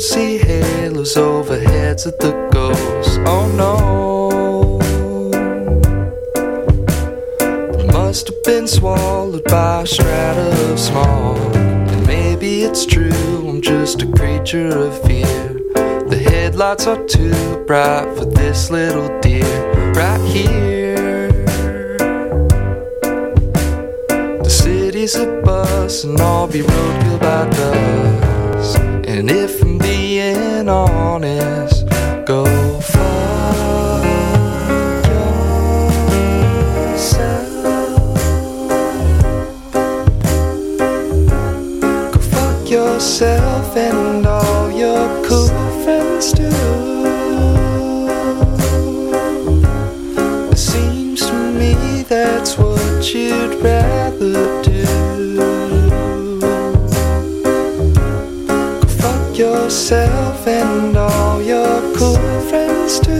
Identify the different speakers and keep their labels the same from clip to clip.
Speaker 1: see halos over heads of the ghosts. Oh no, must have been swallowed by a strata of smog. And maybe it's true, I'm just a creature of fear. The headlights are too bright for this little deer right here. The city's a bus and I'll be roadkill by dusk. And if I'm being honest, go fuck yourself. Go fuck yourself and all your cool friends too. It seems to me that's what you'd rather do. Go fuck yourself and all your cool friends too.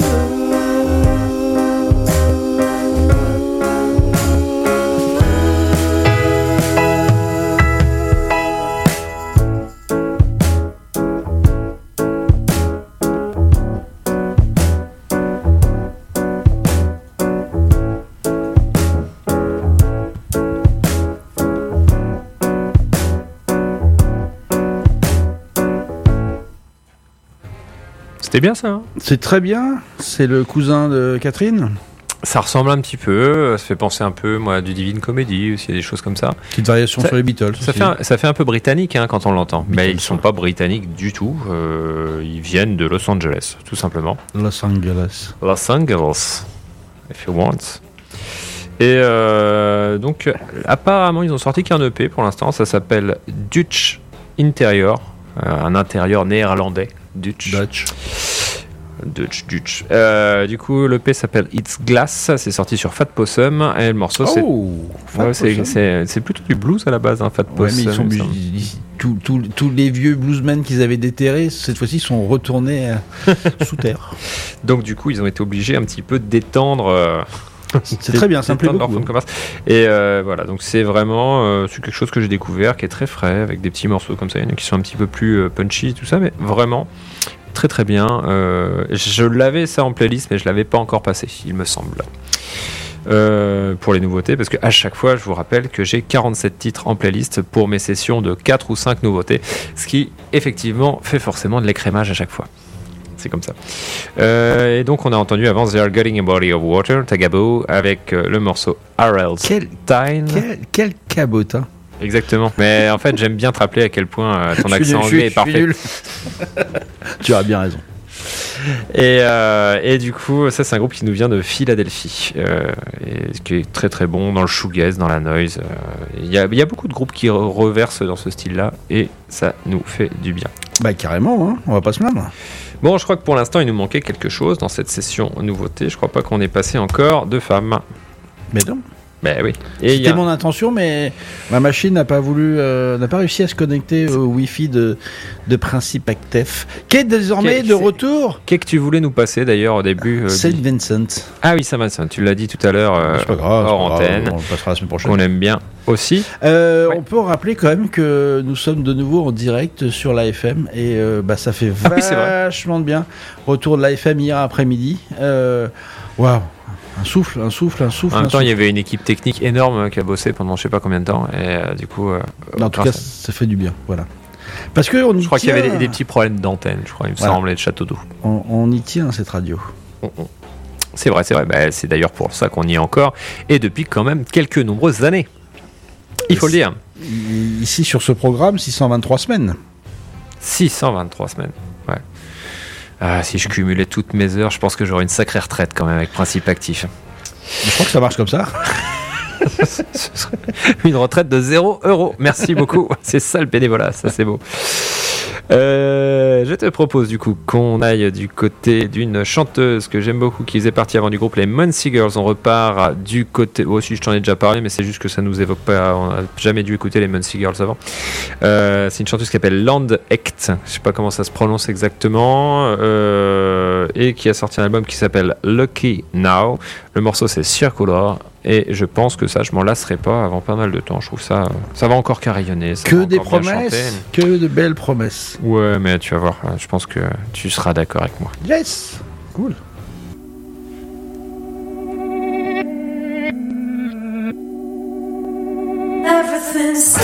Speaker 2: C'était bien ça, hein.
Speaker 3: C'est très bien. C'est le cousin de Catherine.
Speaker 2: Ça ressemble un petit peu, ça fait penser un peu moi, à du Divine Comedy, aussi, des choses comme ça.
Speaker 3: Petite variation sur les Beatles.
Speaker 2: Ça fait un peu britannique hein, quand on l'entend.
Speaker 3: Beatles,
Speaker 2: Mais ils ne sont pas britanniques du tout. Ils viennent de Los Angeles, tout simplement.
Speaker 3: Los Angeles.
Speaker 2: Los Angeles, if you want. Et donc, apparemment, ils ont sorti qu'un EP pour l'instant. Ça s'appelle Dutch Interior, un intérieur néerlandais. Dutch. Du coup, l'EP s'appelle It's Glass, c'est sorti sur Fat Possum et le morceau c'est plutôt du blues à la base, hein, Fat Possum.
Speaker 3: Mais tous les vieux bluesmen qu'ils avaient déterrés, cette fois-ci, sont retournés sous terre.
Speaker 2: Donc du coup, ils ont été obligés un petit peu d'étendre.
Speaker 3: C'est très bien, ça me plaît beaucoup.
Speaker 2: Et voilà, donc c'est vraiment c'est quelque chose que j'ai découvert, qui est très frais, avec des petits morceaux comme ça. Il y en a qui sont un petit peu plus punchy, tout ça, mais vraiment très très bien. Je l'avais ça en playlist, mais je l'avais pas encore passé, il me semble. Pour les nouveautés, parce qu'à chaque fois, je vous rappelle que j'ai 47 titres en playlist pour mes sessions de 4 ou 5 nouveautés, ce qui effectivement fait forcément de l'écrémage à chaque fois. C'est comme ça. Et donc on a entendu avant They Are Getting a Body of Water, Tagabo, avec le morceau Harold's Time.
Speaker 3: Quel cabotin.
Speaker 2: Exactement. Mais en fait, j'aime bien te rappeler à quel point ton accent anglais est parfait.
Speaker 3: Tu as bien raison.
Speaker 2: Et du coup, ça c'est un groupe qui nous vient de Philadelphie, et qui est très très bon dans le shoegaze, dans la noise. Il y a beaucoup de groupes qui reversent dans ce style-là, et ça nous fait du bien.
Speaker 3: Bah carrément, hein, on va pas se plaindre.
Speaker 2: Bon, je crois que pour l'instant, il nous manquait quelque chose dans cette session nouveauté. Je crois pas qu'on ait passé encore de femmes.
Speaker 3: Mais non.
Speaker 2: Ben oui.
Speaker 3: C'était mon intention, mais ma machine n'a pas réussi à se connecter au Wi-Fi de Principe Actef, qui est désormais de retour.
Speaker 2: Qu'est-ce que tu voulais nous passer d'ailleurs au début
Speaker 3: Saint Vincent.
Speaker 2: Ah oui, Saint Vincent. Tu l'as dit tout à l'heure
Speaker 3: c'est pas grave,
Speaker 2: hors antenne.
Speaker 3: On le passera la semaine prochaine.
Speaker 2: On aime bien aussi.
Speaker 3: On peut rappeler quand même que nous sommes de nouveau en direct sur l'AFM et ça fait vachement de bien. Retour de l'AFM hier après-midi. Waouh. Un souffle.
Speaker 2: En même temps, il y avait une équipe technique énorme qui a bossé pendant je sais pas combien de temps. Et du coup.
Speaker 3: En tout cas, ça fait du bien. Voilà. Parce que
Speaker 2: je crois qu'il y avait des petits problèmes d'antenne, je crois, il me semble, et de château d'eau.
Speaker 3: On y tient, cette radio.
Speaker 2: C'est vrai. Bah, c'est d'ailleurs pour ça qu'on y est encore. Et depuis quand même quelques nombreuses années. Il faut le dire.
Speaker 3: Ici, sur ce programme, 623 semaines.
Speaker 2: 623 semaines, ouais. Ah, si je cumulais toutes mes heures, je pense que j'aurais une sacrée retraite quand même avec Principe Actif.
Speaker 3: Je crois que ça marche comme ça.
Speaker 2: Ce serait une retraite de 0 €. Merci beaucoup. C'est ça le bénévolat, ça c'est beau. Je te propose du coup qu'on aille du côté d'une chanteuse que j'aime beaucoup, qui faisait partie avant du groupe les Muncie Girls. On repart du côté... si je t'en ai déjà parlé, mais c'est juste que ça nous évoque pas. On n'a jamais dû écouter les Muncie Girls avant. C'est une chanteuse qui s'appelle Land Echt, je sais pas comment ça se prononce exactement, et qui a sorti un album qui s'appelle Lucky Now. Le morceau c'est Circular, et je pense que ça, je m'en lasserai pas avant pas mal de temps. Je trouve ça va encore carillonner.
Speaker 3: Que des promesses, que de belles promesses.
Speaker 2: Ouais, mais tu vas voir, je pense que tu seras d'accord avec moi.
Speaker 3: Yes, cool.
Speaker 4: Everything's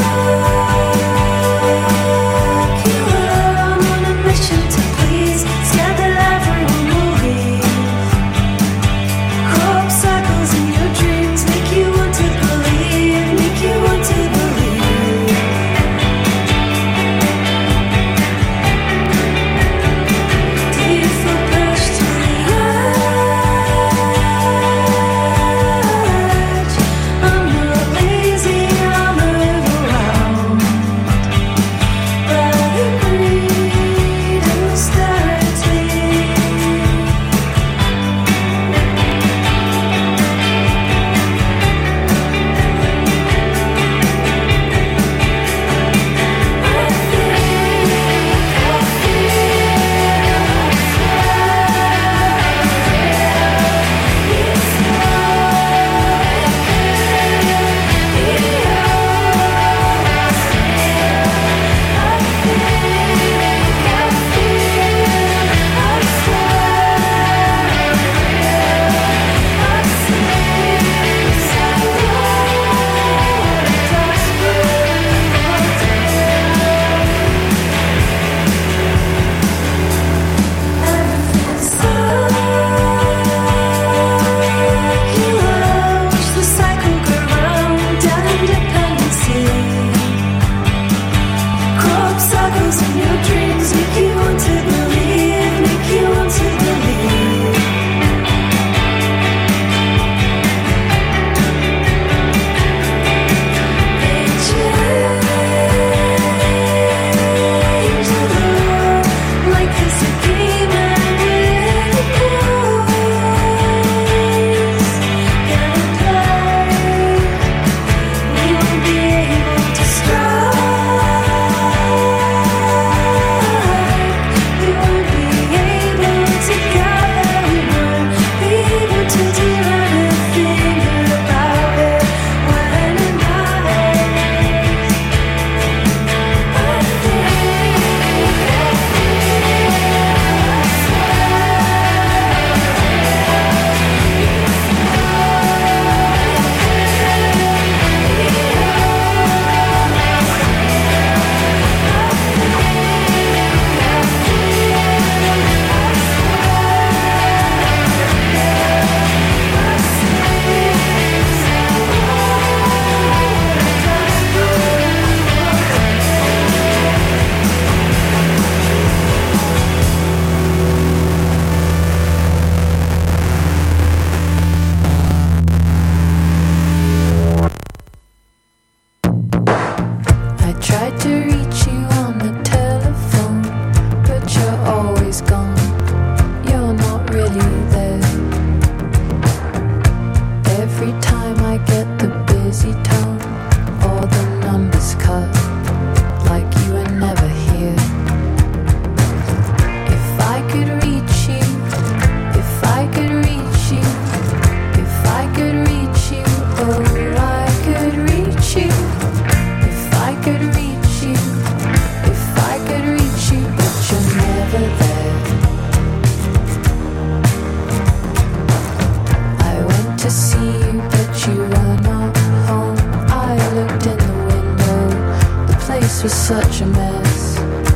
Speaker 5: Was such a mess.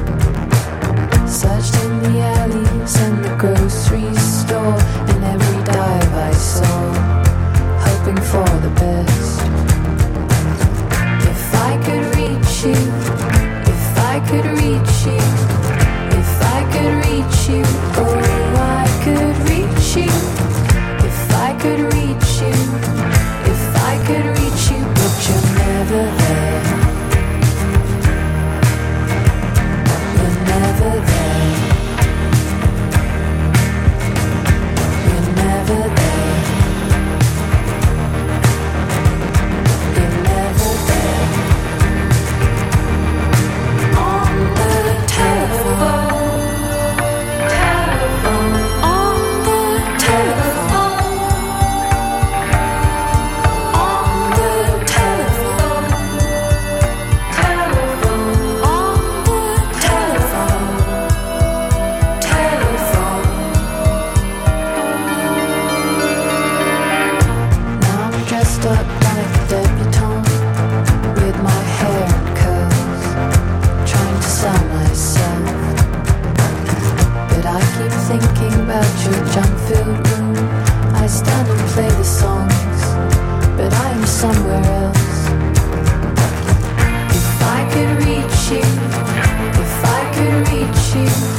Speaker 5: Searched in the alleys and the grocery store, and every dive I saw, hoping for the best. If I could reach you, if I could reach you, if I could reach you, oh, I could reach you. If I could reach you, if I could reach you, but you're never there. Never there.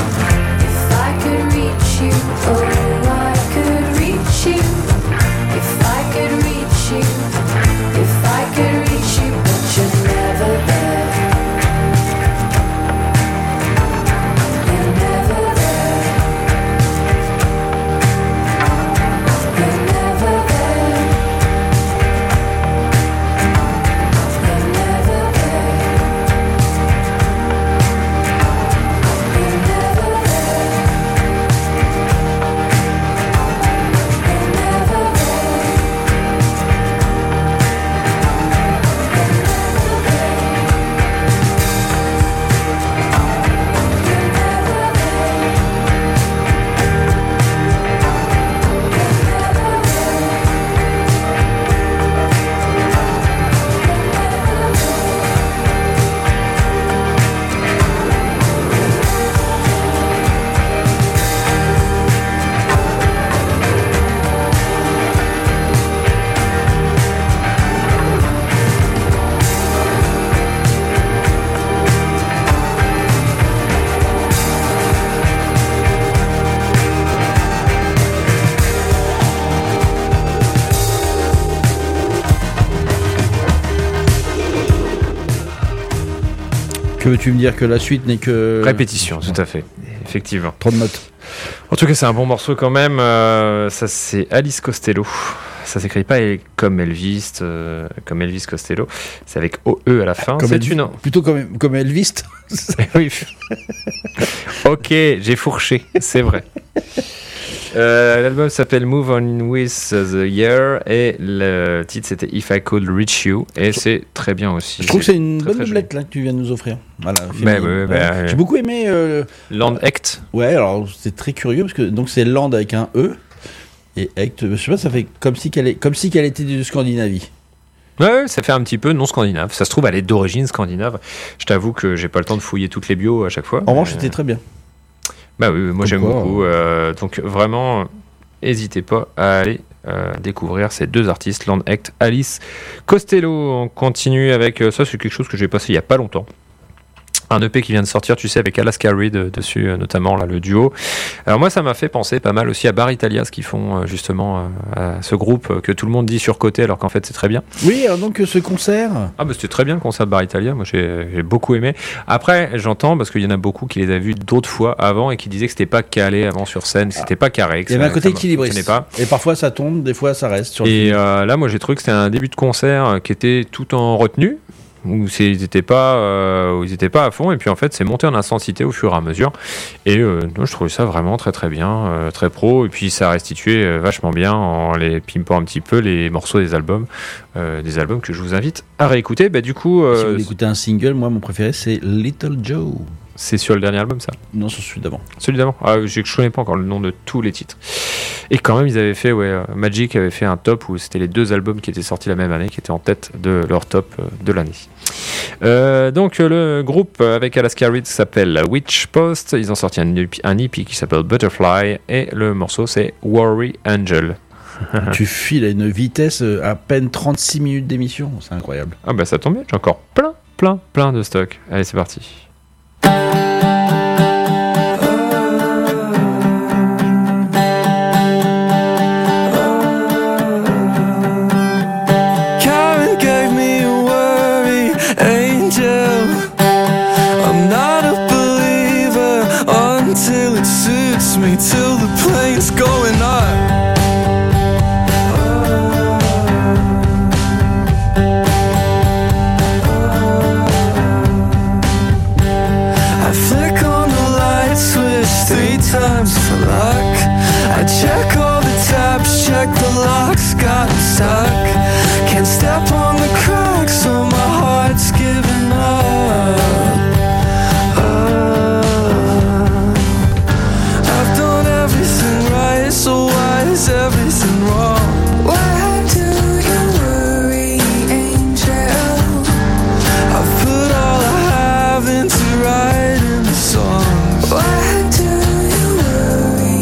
Speaker 5: If I could reach you, oh, I could reach you. If I could reach you, if I could reach you, but you're never there. You're never there. You're never there. You're never there. You're never there. You're never there.
Speaker 3: Que veux-tu me dire que la suite n'est que...
Speaker 2: Répétition, tout à fait. Effectivement.
Speaker 3: Trop de notes.
Speaker 2: En tout cas, c'est un bon morceau quand même. Ça, c'est Alice Costello. Ça s'écrit pas comme Elvis Costello. C'est avec OE à la fin.
Speaker 3: Comme
Speaker 2: C'est
Speaker 3: Elvis,
Speaker 2: une...
Speaker 3: plutôt comme Elvis.
Speaker 2: Oui. Ok, j'ai fourché, c'est vrai. L'album s'appelle Move On With The Year et le titre c'était If I Could Reach You et c'est très bien aussi.
Speaker 3: Je trouve que c'est une
Speaker 2: très,
Speaker 3: bonne
Speaker 2: très
Speaker 3: doublette là que tu viens de nous offrir. Voilà.
Speaker 2: ouais.
Speaker 3: J'ai beaucoup aimé.
Speaker 2: Land Act.
Speaker 3: Ouais, alors c'est très curieux parce que donc c'est Land avec un E et Act. Je sais pas, ça fait comme si qu'elle était de Scandinavie.
Speaker 2: Ouais, ça fait un petit peu non scandinave. Ça se trouve, elle est d'origine scandinave. Je t'avoue que j'ai pas le temps de fouiller toutes les bios à chaque fois.
Speaker 3: En revanche, c'était très bien.
Speaker 2: Bah oui, moi j'aime
Speaker 3: Pourquoi
Speaker 2: beaucoup. Donc vraiment, n'hésitez pas à aller découvrir ces deux artistes, Land Act, Alice Costello. On continue avec ça, c'est quelque chose que j'ai passé il y a pas longtemps. Un EP qui vient de sortir, tu sais, avec Alaska Reed dessus, notamment là, le duo. Alors moi, ça m'a fait penser pas mal aussi à Bar Italia, ce qu'ils font justement à ce groupe que tout le monde dit surcoté, alors qu'en fait c'est très bien.
Speaker 3: Oui, alors donc ce concert.
Speaker 2: Ah bah c'était très bien le concert de Bar Italia, moi j'ai beaucoup aimé. Après, j'entends, parce qu'il y en a beaucoup qui les a vus d'autres fois avant et qui disaient que c'était pas calé avant sur scène, que c'était pas carré.
Speaker 3: Il y avait un côté équilibriste.
Speaker 2: Pas.
Speaker 3: Et parfois ça tombe, des fois ça reste. Sur
Speaker 2: et là, moi j'ai trouvé que c'était un début de concert qui était tout en retenue. Où ils n'étaient pas à fond et puis en fait c'est monté en intensité au fur et à mesure et je trouvais ça vraiment très très bien, très pro, et puis ça restituait vachement bien en les pimpant un petit peu les morceaux des albums que je vous invite à réécouter. Bah, du coup,
Speaker 3: si vous voulez écouter un single, moi mon préféré c'est Little Joe.
Speaker 2: C'est sur le dernier album, ça?
Speaker 3: Non, sur celui d'avant.
Speaker 2: Celui d'avant? Ah, je connais pas encore le nom de tous les titres. Et quand même, ils avaient fait, Magic avait fait un top où c'était les deux albums qui étaient sortis la même année, qui étaient en tête de leur top de l'année. Donc, le groupe avec Alaska Reed s'appelle Witch Post. Ils ont sorti un EP qui s'appelle Butterfly, et le morceau c'est Worry Angel.
Speaker 3: Tu files à une vitesse à peine 36 minutes d'émission, c'est incroyable.
Speaker 2: Ah bah ça tombe bien, j'ai encore plein de stock. Allez, c'est parti.
Speaker 1: Till the plane's going up. I flick on the light switch 3 times for luck. I check all the tabs, check the locks, got stuck. Can't step on the cracks, so my heart's giving up. So why is everything wrong? Why do you worry, angel? I've put all I have into writing the songs. Why do you worry,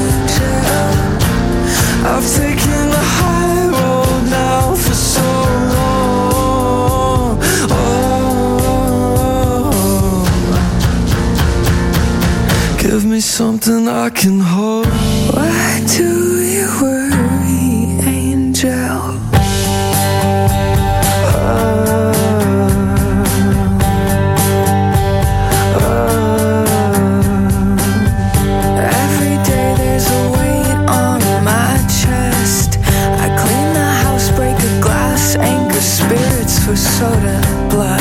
Speaker 1: angel? I've taken the high road now for so long. Give me something I can hold.
Speaker 5: Why do you worry, angel? Every day there's a weight on my chest. I clean the house, break a glass, anchor spirits for soda and blood.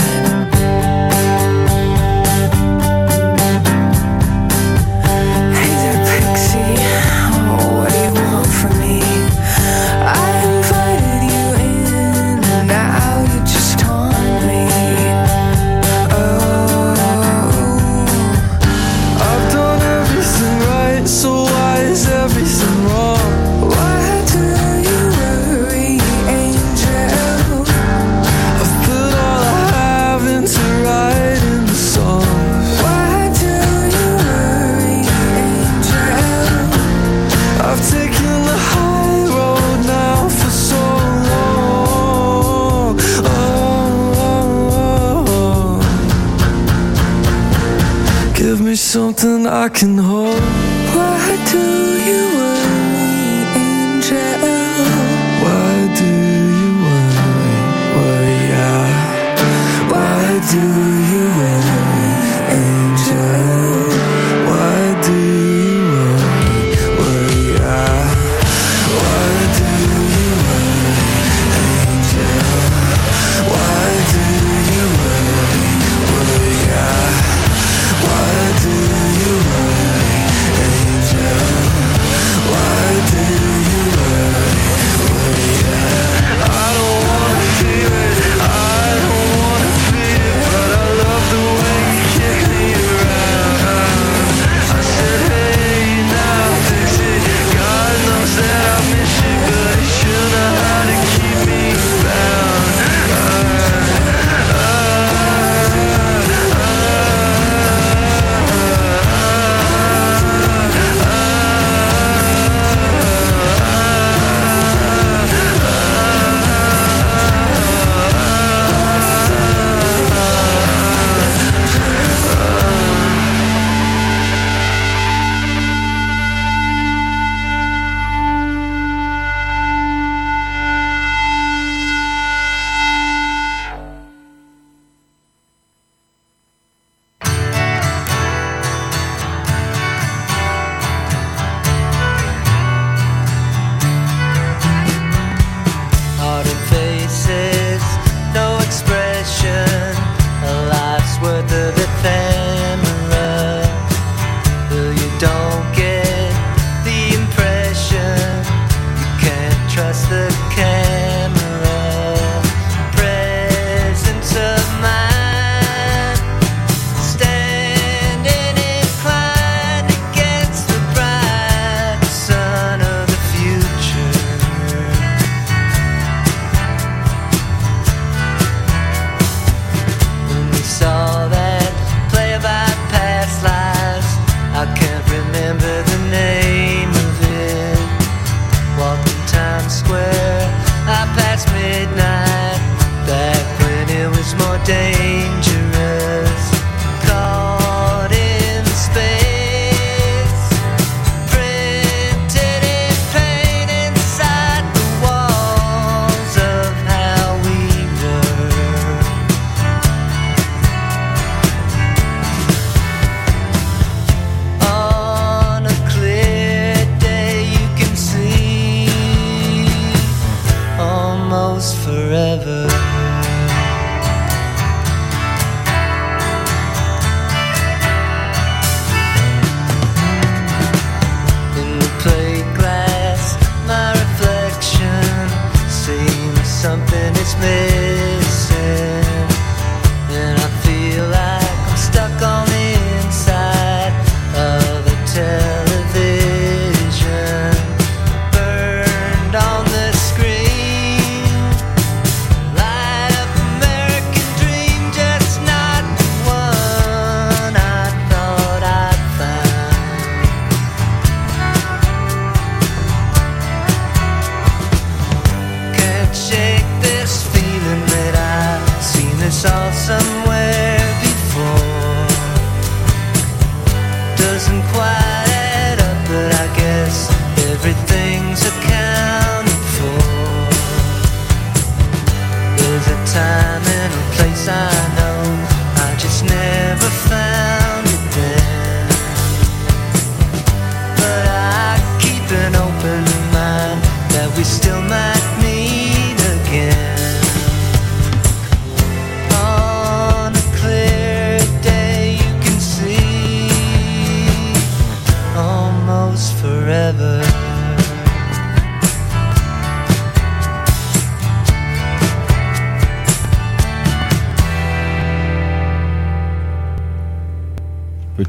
Speaker 1: Something I can hold.
Speaker 5: Why do you worry, angel?
Speaker 1: Why do you worry? Yeah. Why do you worry, angel? Why do you worry? Yeah. Why do you worry, angel? Why do you worry? Yeah. Why do you worry, angel? Why do you worry? I don't wanna feel it, I don't wanna feel it, but I love the way you kick me around. I said, hey, now fix it. God knows that I miss you, but you should know how to keep me bound.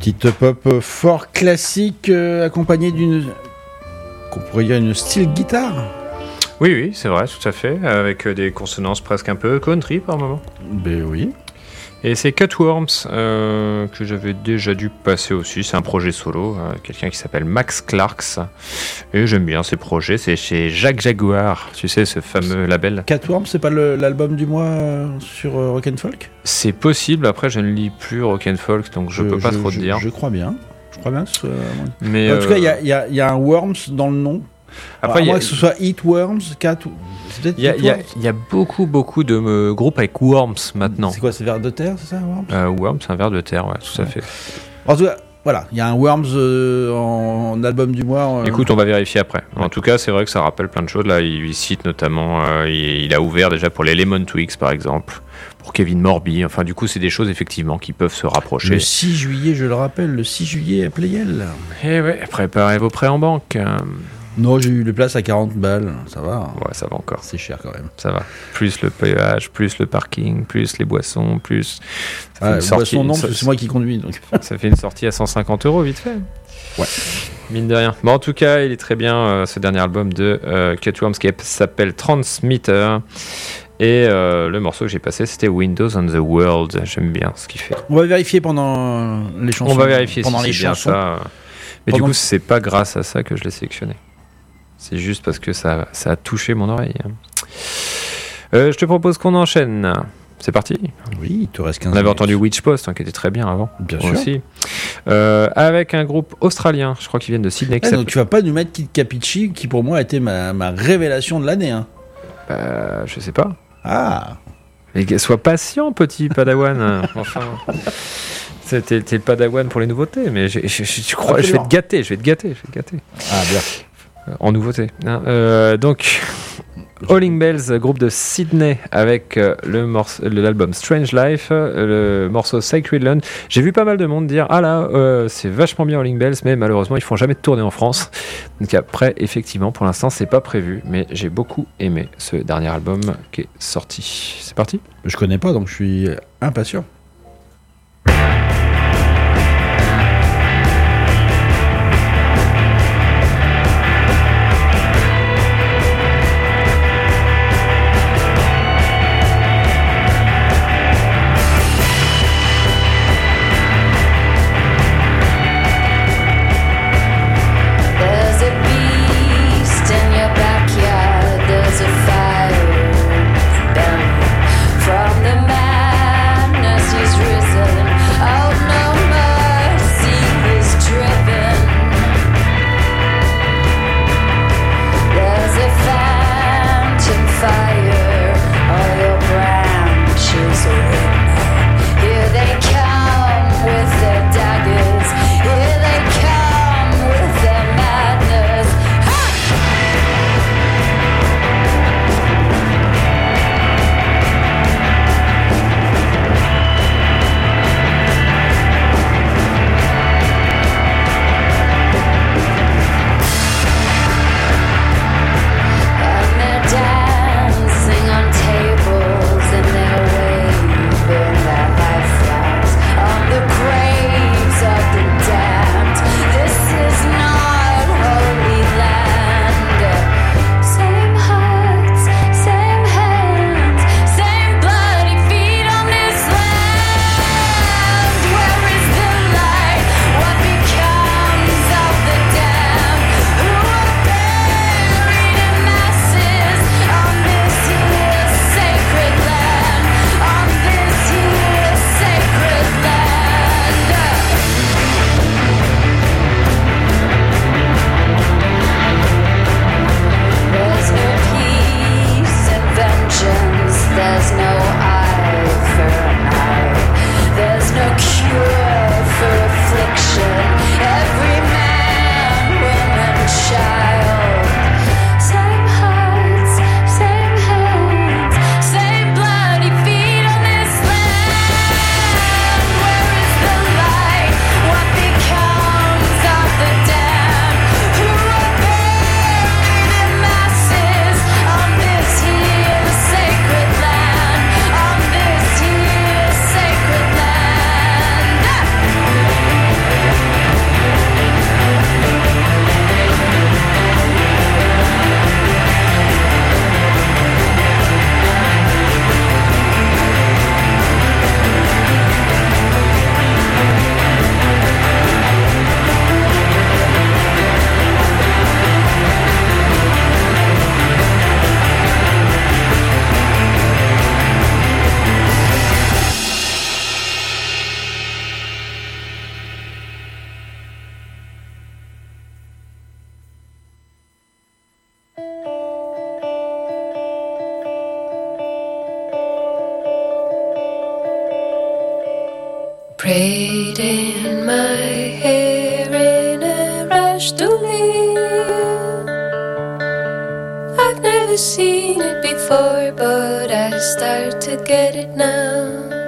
Speaker 3: Petite pop fort classique accompagnée d'une, qu'on pourrait dire une style guitare.
Speaker 2: Oui, c'est vrai, tout à fait, avec des consonances presque un peu country par moment.
Speaker 3: Ben oui.
Speaker 2: Et c'est Cutworms que j'avais déjà dû passer aussi. C'est un projet solo, quelqu'un qui s'appelle Max Clarks. Et j'aime bien ces projets. C'est chez Jacques Jaguar, tu sais, ce fameux label.
Speaker 3: Cutworms, c'est pas l'album du mois sur Rock and Folk ?
Speaker 2: C'est possible. Après, je ne lis plus Rock and Folk, donc je peux pas trop te dire.
Speaker 3: Je crois bien. Je crois bien que ce soit...
Speaker 2: Mais
Speaker 3: en tout cas, il y a un Worms dans le nom.
Speaker 2: Après,
Speaker 3: à moins que ce soit Eat Worms,
Speaker 2: il y a beaucoup de groupes avec Worms maintenant.
Speaker 3: C'est quoi, c'est vers de terre, c'est ça, Worms ?
Speaker 2: Worms, c'est un vers de terre, ouais, tout à fait.
Speaker 3: En tout cas, voilà, il y a un Worms en album du mois.
Speaker 2: Écoute, on va vérifier après. En tout cas, c'est vrai que ça rappelle plein de choses. Là, il cite notamment, il a ouvert déjà pour les Lemon Twigs, par exemple, pour Kevin Morby. Enfin, du coup, c'est des choses, effectivement, qui peuvent se rapprocher.
Speaker 3: Le 6 juillet, je le rappelle, le 6 juillet à Playel.
Speaker 2: Eh ouais, préparez vos prêts en banque.
Speaker 3: Non, j'ai eu les places à 40 balles, ça va.
Speaker 2: Ouais, ça va encore.
Speaker 3: C'est cher quand même.
Speaker 2: Ça va. Plus le péage, plus le parking, plus les boissons, plus...
Speaker 3: Boissons non, parce que c'est moi qui conduis. Donc.
Speaker 2: Ça fait une sortie à 150 € vite fait.
Speaker 3: Ouais.
Speaker 2: Mine de rien. Bon, en tout cas, il est très bien, ce dernier album de Cutworms qui s'appelle Transmitter. Et le morceau que j'ai passé, c'était Windows on the World. J'aime bien ce qu'il fait.
Speaker 3: On va vérifier pendant les chansons.
Speaker 2: On va vérifier
Speaker 3: pendant
Speaker 2: si
Speaker 3: les
Speaker 2: c'est bien
Speaker 3: chansons.
Speaker 2: ça. Mais du coup, c'est pas grâce à ça que je l'ai sélectionné. C'est juste parce que ça a touché mon oreille. Je te propose qu'on enchaîne. C'est parti.
Speaker 3: Oui, il te reste 15
Speaker 2: On avait
Speaker 3: minutes.
Speaker 2: entendu Witch Post, qui était très bien avant.
Speaker 3: Bien sûr.
Speaker 2: Aussi. Avec un groupe australien, je crois qu'ils viennent de Sydney.
Speaker 3: Donc tu vas pas nous mettre Kid Capici, qui pour moi a été ma révélation de l'année. Hein.
Speaker 2: Je sais pas.
Speaker 3: Ah.
Speaker 2: Mais sois patient, petit Padawan. Enfin. T'es le Padawan pour les nouveautés, mais je crois, je vais te gâter.
Speaker 3: Ah, bien.
Speaker 2: En nouveauté. Donc, Howling Bells, groupe de Sydney, avec l'album Strange Life, le morceau Sacred Land. J'ai vu pas mal de monde dire c'est vachement bien Howling Bells, mais malheureusement, ils font jamais de tournée en France. Donc après, effectivement, pour l'instant, c'est pas prévu, mais j'ai beaucoup aimé ce dernier album qui est sorti. C'est parti ?
Speaker 3: Je connais pas, donc je suis impatient.
Speaker 5: There's a beast in your backyard. There's a fire burning from the madness braiding my hair in a rush to live. I've never seen it before, but I start to get it now.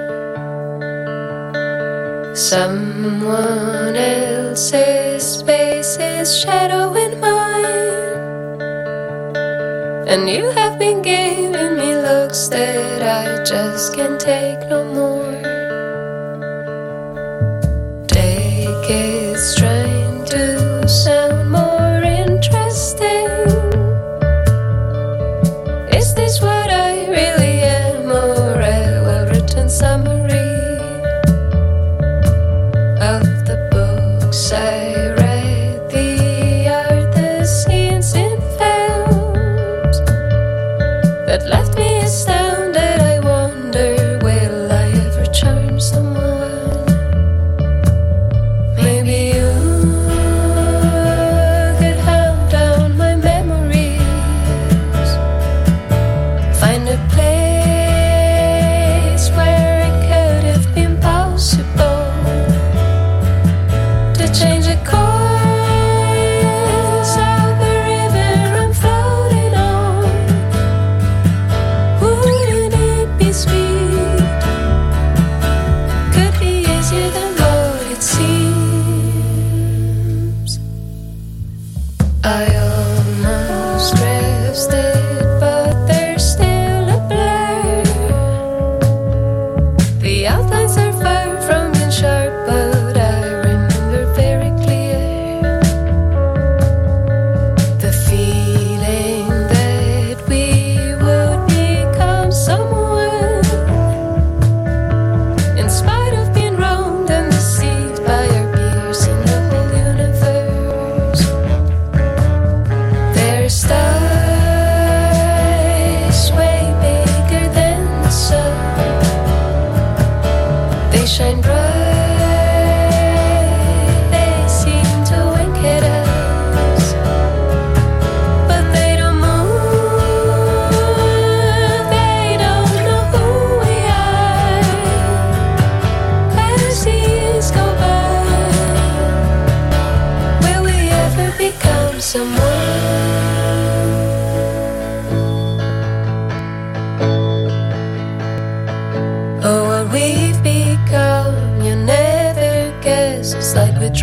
Speaker 5: Someone else's face is shadowing mine, and you have been giving me looks that I just can't take no more. Take it's trying to sound more interesting. Is this what I really am, or a well-written summary of the books I read, the art, the scenes in films that left me astounded? I wonder, will I ever charm someone? Maybe you could hunt down my memories, find a place where it could have been possible to change the course of the river I'm floating on. Wouldn't it be sweet? Could be easier than what it seems. I almost grasped it, but there's still a blur. The outlines are far from being sharp, but I remember very clear the feeling that we would become someone, in spite of being wronged and deceived by our peers in the whole universe. There's stars way bigger than the sun. They shine bright, they seem to wink at us, but they don't move, they don't know who we are. As the years go by, will we ever become someone?